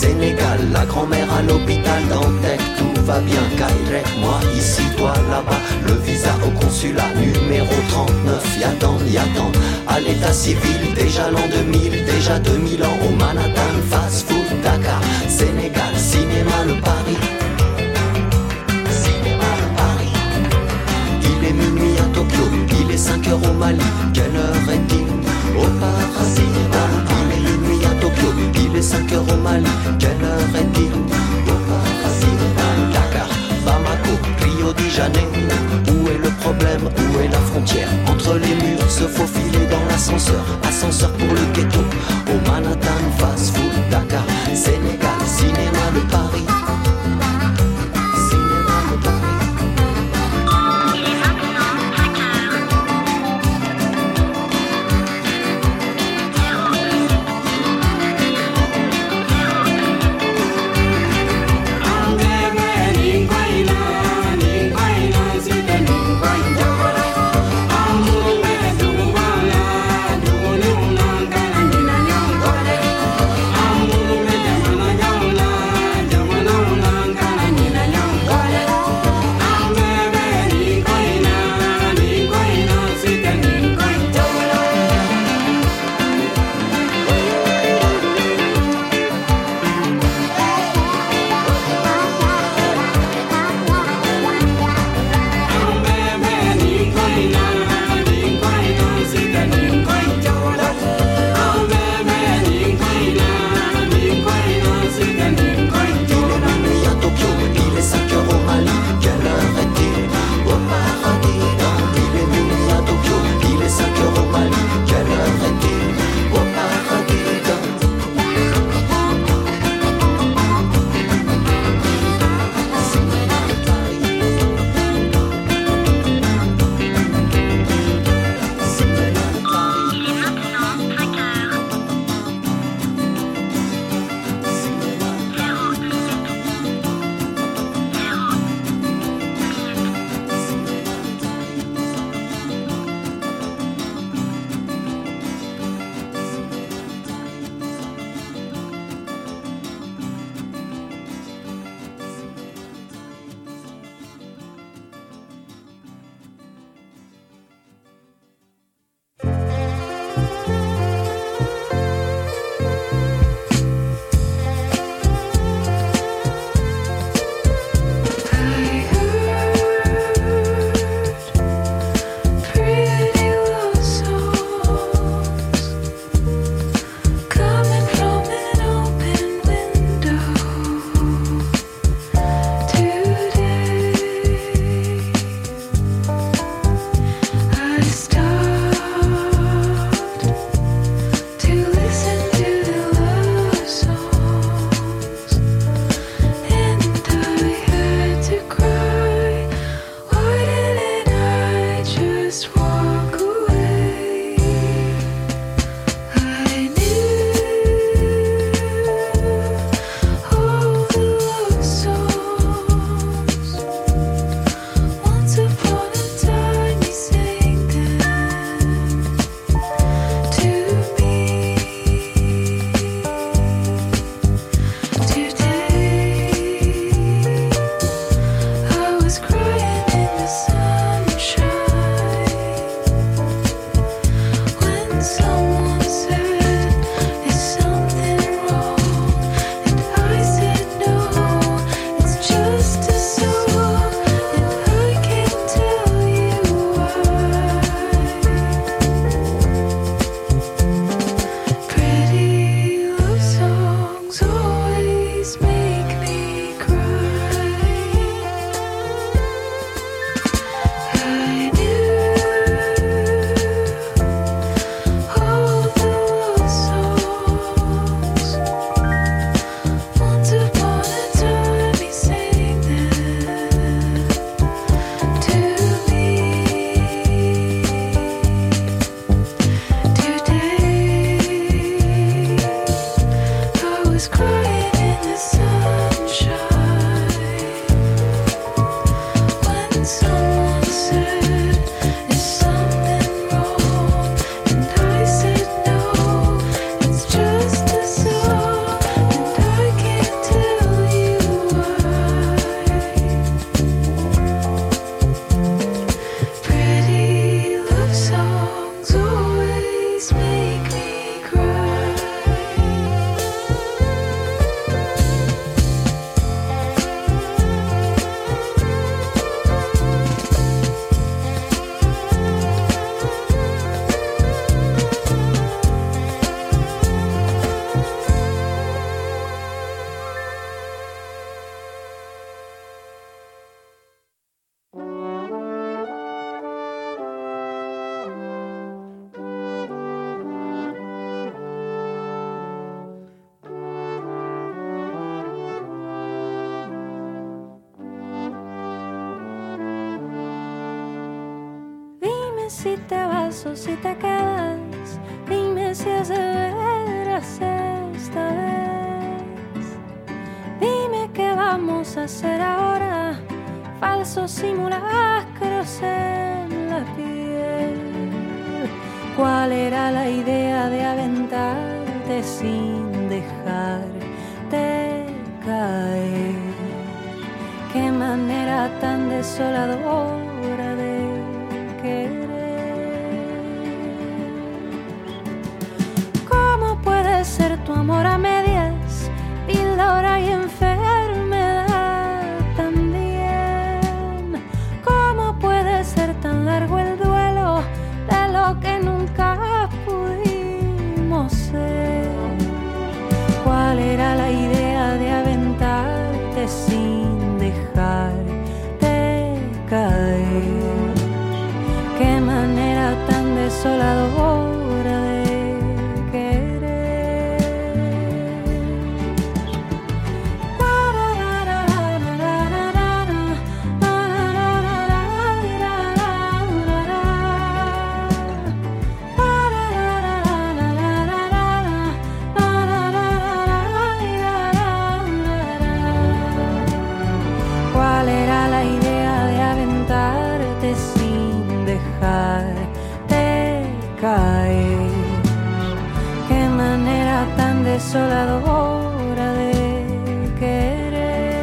Sénégal, la grand-mère à l'hôpital Dantec, tout va bien, Kairek, moi ici, toi là-bas, le visa au consulat, numéro 39, y'attend, à l'état civil, déjà l'an 2000, déjà 2000 ans, au Manhattan, fast food, Dakar, Sénégal, cinéma, le Paris, cinéma, le Paris, il est minuit à Tokyo, il est 5 heures au Mali, quelle heure est-il au paradis? Il est minuit à Tokyo, il est 5 heures au Mali, quelle heure est-il au paradis? Dakar, Bamako, Rio de Janeiro, où est le problème, où est la frontière? Entre les murs, se faufiler dans l'ascenseur, ascenseur pour le ghetto, au Manhattan, fast food, Dakar, Sénégal, cinéma, le Paris. Cinéma, le Paris. Il est maintenant 5 heures. Dime si te vas o si te quedas. Dime si es de veras esta vez. Dime qué vamos a hacer ahora. Falsos simulacros en la piel. ¿Cuál era la idea de aventarte sin dejarte caer? Qué manera tan desoladora de querer. ¿Cómo puede ser tu amor a medias? Píldora y enfermedad también. ¿Cómo puede ser tan largo el duelo de lo que nunca pudimos ser? ¿Cuál era la idea de aventarte sin dejarte caer? Qué manera tan desoladora de querer. ¿Cuál era la idea de aventarte sin dejarte caer? Qué manera tan desoladora de querer.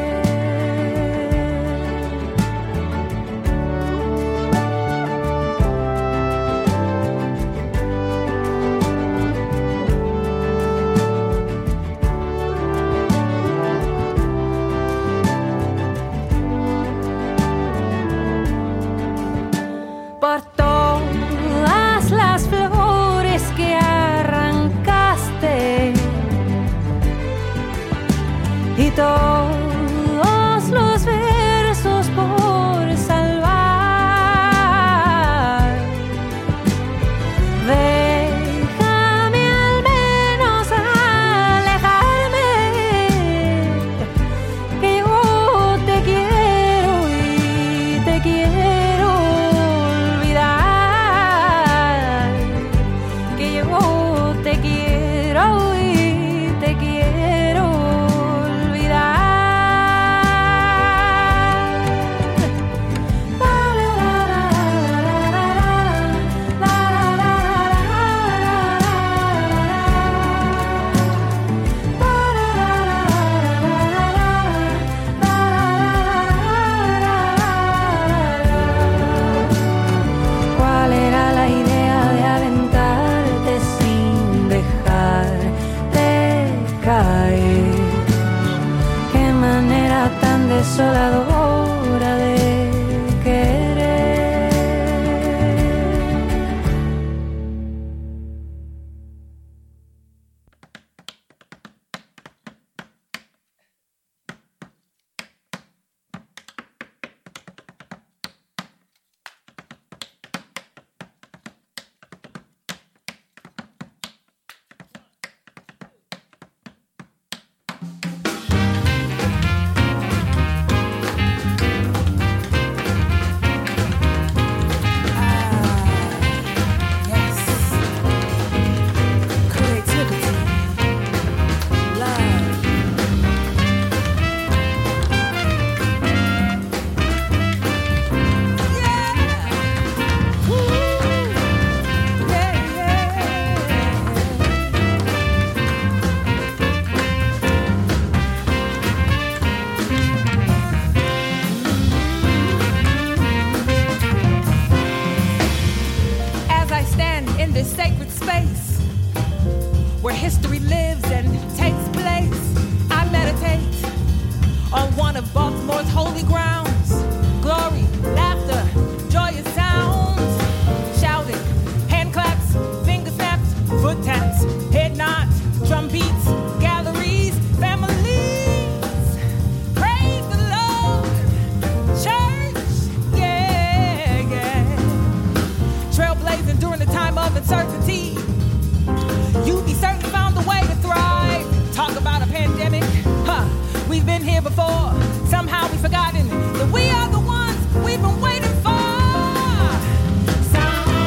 Por todas las flores que arrancaste y todos los versos por salvar, déjame al menos alejarme, que yo te quiero y te quiero olvidar, que yo te quiero y te quiero olvidar. ¿Cuál era la idea de aventarte sin dejarte caer? Qué manera tan desoladora de querer. As I stand in this sacred space where history lives and takes place, I meditate on one of Baltimore's holy grounds. Glory, laughter, joyous sounds, shouting, hand claps, finger snaps, foot taps, head nods, drum beats, galleries, families. Praise the Lord, church, yeah, yeah. Trailblazing during the time of uncertainty. You be certain found a way to thrive. Talk about a pandemic, huh? We've been here before. Somehow we've forgotten that we are the ones we've been waiting for. Sound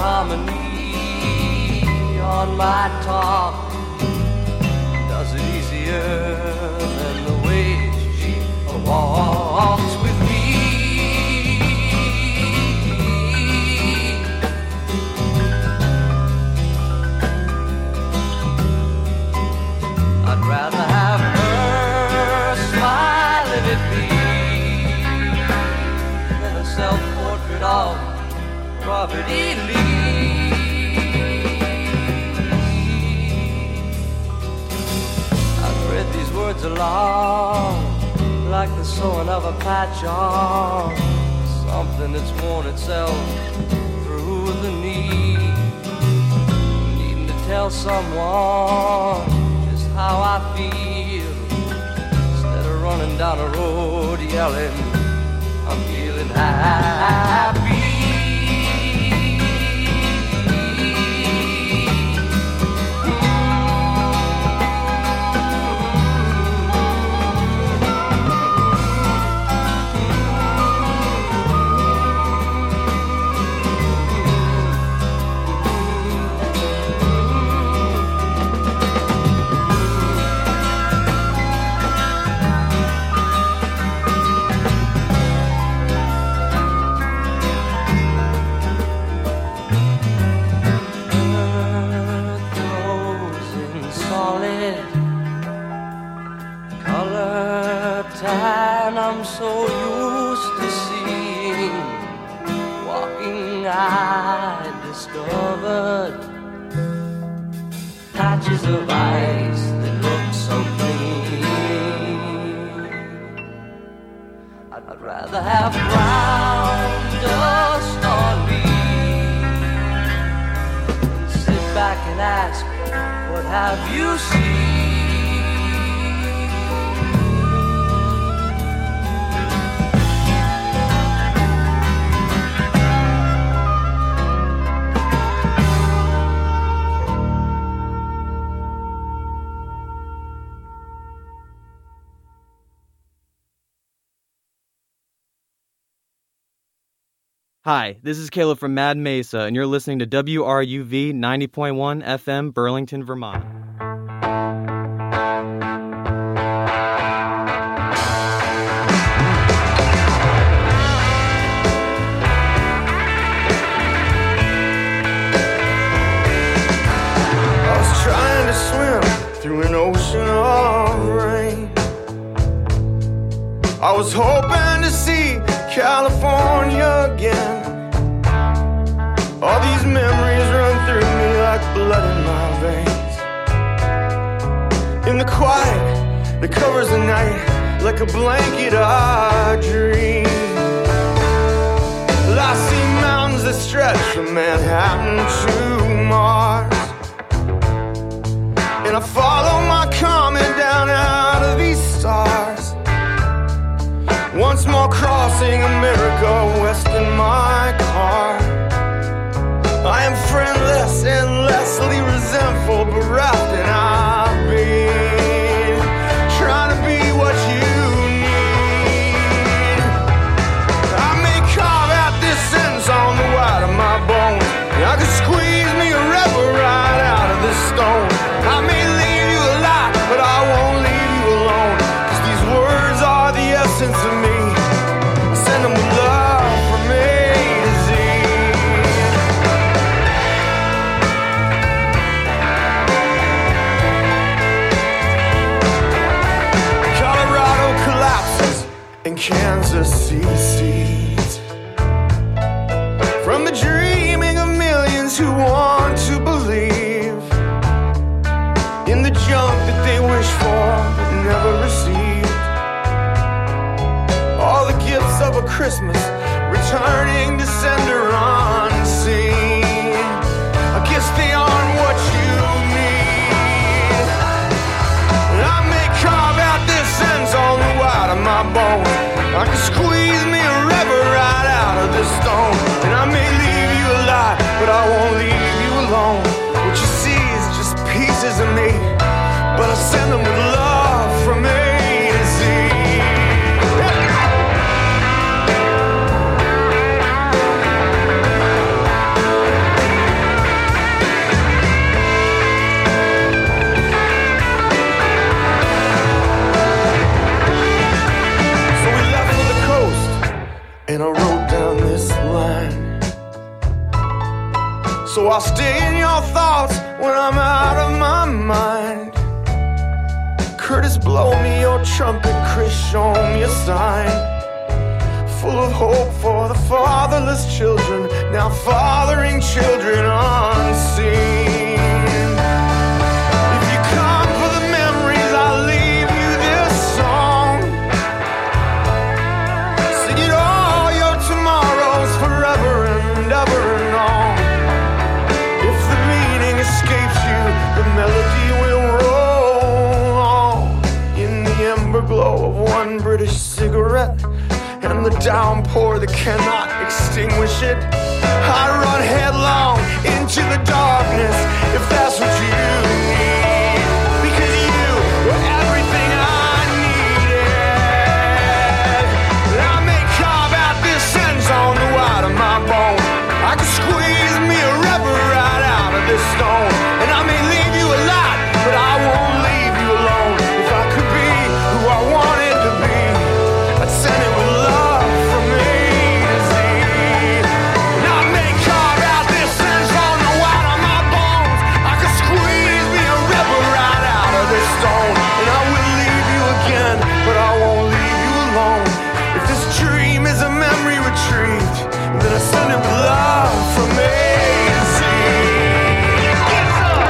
harmony on my talk does it easier than the way she walks with me. I'd rather have her smiling at me than a self-portrait of Robert E. Lee. I've read these words along like the sewing of a patch on something that's worn itself through the knee. Needing to tell someone just how I feel instead of running down a road yelling, I'm feeling happy. I'm so used to seeing, walking I discovered patches of ice that look so clean. I'd rather have brown dust on me than sit back and ask, what have you seen? Hi, this is Caleb from Mad Mesa, and you're listening to WRUV 90.1 FM, Burlington, Vermont. I was trying to swim through an ocean of rain. I was hoping to see California again. All these memories run through me like blood in my veins. In the quiet that covers the night, like a blanket I dream. Well, I see mountains that stretch from Manhattan to Mars, and I follow my comet down out of these stars. Once more crossing America west in my car. I am friendless, endlessly resentful, bereft, and I've been trying to be what you need. I may carve out this sentence on the white of my bones. I could squeeze me a river right out of this stone. I may leave you alive, but I won't leave you alone. 'Cause these words are the essence of me. I send them with love from A to Z. Colorado collapses and Kansas secedes from the dreaming of millions who want to believe in the junk that they wish for but never received. All the gifts of a Christmas returning to sender unseen. I guess they aren't what you need. I may carve out this sense on the white of my bone. I can squeeze me a river right out of this stone. And I may leave you alive, but I won't leave you alone. What you see is just pieces of me, but I send them with love from A to Z. I'll stay in your thoughts when I'm out of my mind. Curtis, blow me your trumpet. Chris, show me a sign. Full of hope for the fatherless children, now fathering children unseen. If you come for the memories, I'll leave you this song. Sing it all your tomorrows forever and ever and on. If the meaning escapes you, the melody will roll on. In the ember glow of one British cigarette and the downpour that cannot extinguish it, I run headlong into the darkness if that's what you need. Because you were everything I needed. And I may carve out this sentence on the white of my bone. I could squeeze me a rubber right out of this stone. And I may leave you a lot, but I won't leave you alone. If I could be who I wanted to be, I'd send it with love from A to Z. And I may carve out this sentence on the white of my bones. I could squeeze me a river right out of this stone. And I will leave you again, but I won't leave you alone. If this dream is a memory retrieved, then I send it with love from A to Z. Yes, sir.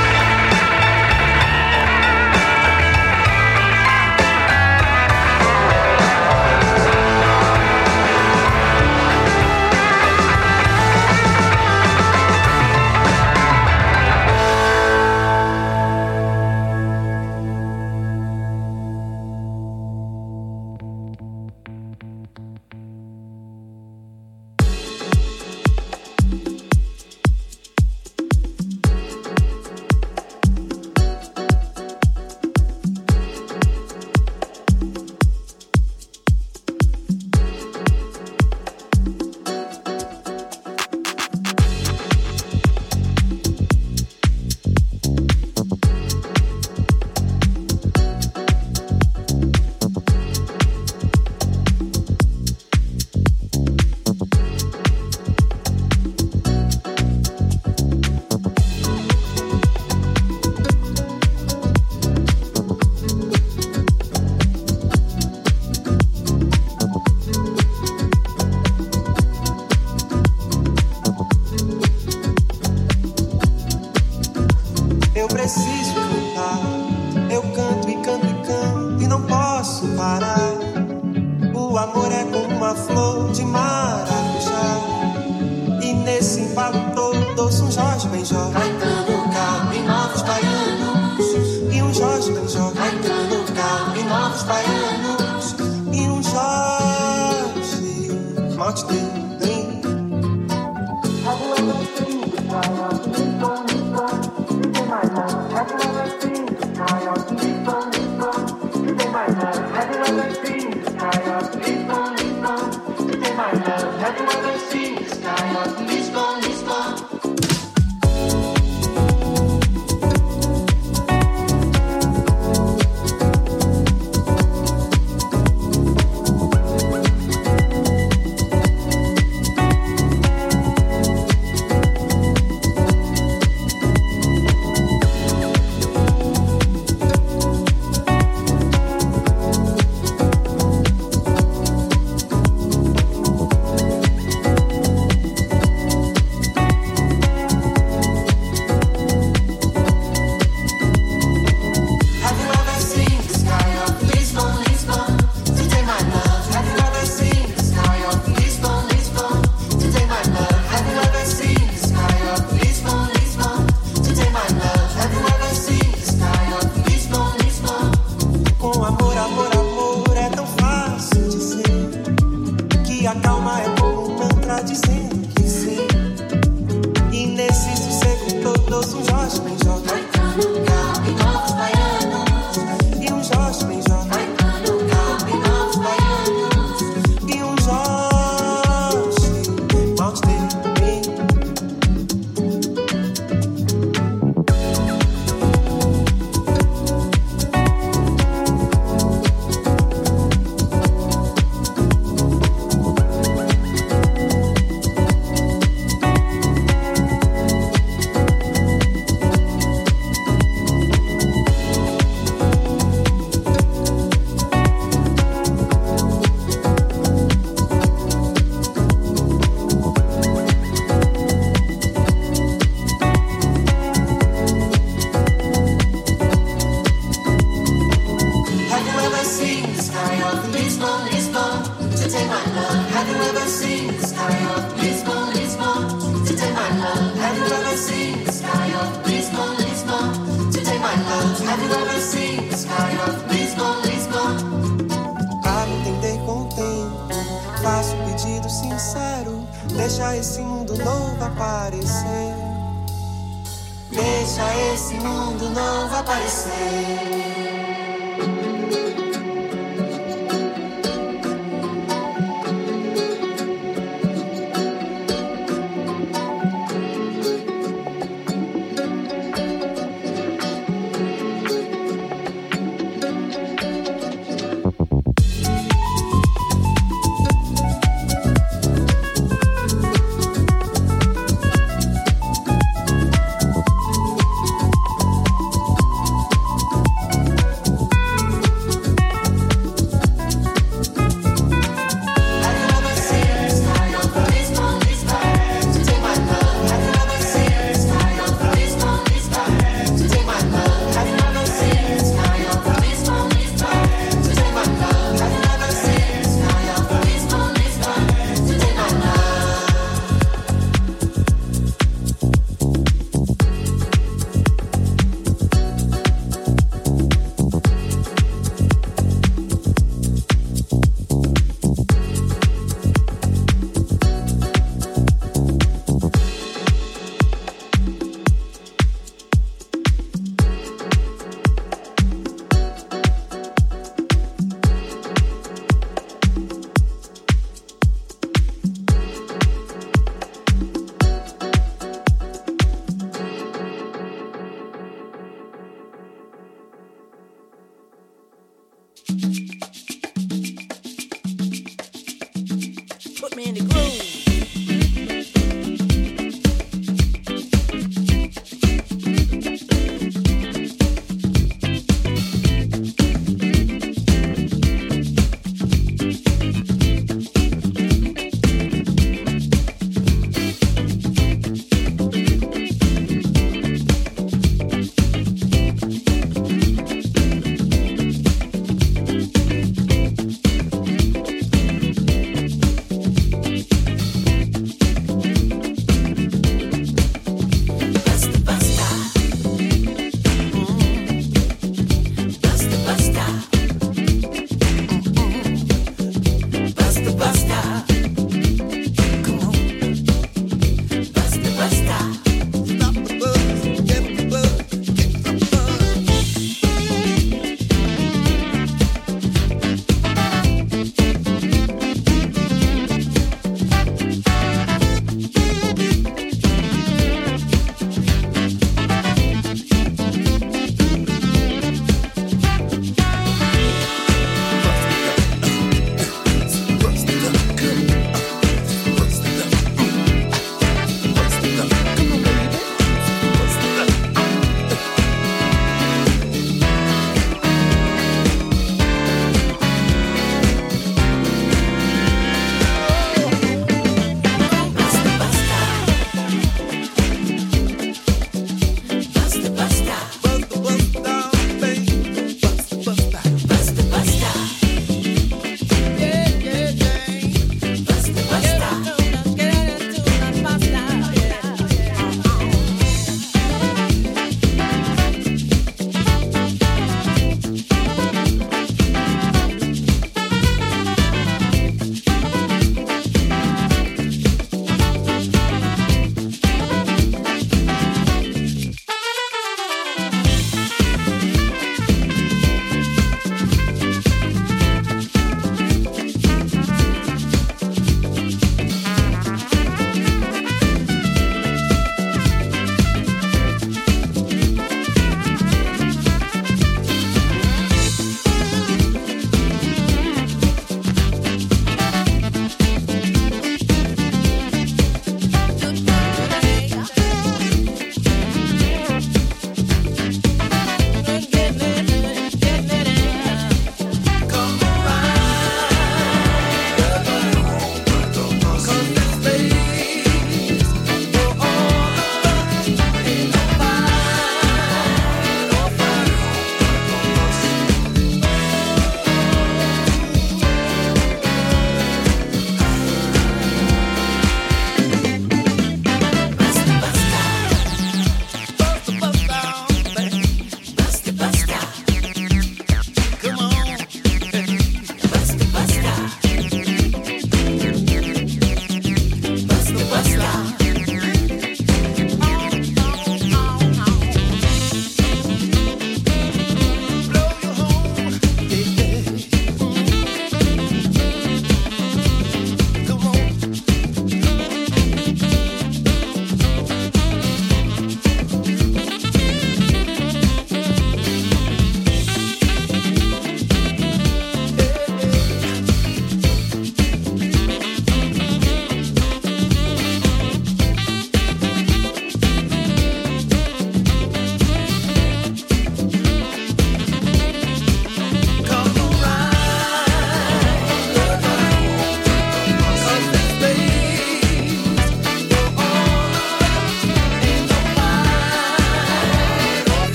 Eu preciso cantar, eu canto e canto e canto e não posso parar. O amor é como uma flor de maracujá, e nesse embalo todo ouço um Jorge Benjó, Caetano, Cal e novos baianos. E um Jorge Benjó, Caetano, Cal e novos baianos. E um Jorge, mal te deu, hein? sky of Lisbon, Lisbon, to take my love? Have you ever seen the sky of Lisbon, Lisbon, to take my love? Have you ever seen the sky of Lisbon, Lisbon, to take my love? Have you ever seen the sky of Lisbon, Lisbon? Pra me entender com o tempo, faço um pedido sincero, deixa esse mundo novo aparecer. Deixa esse mundo novo aparecer.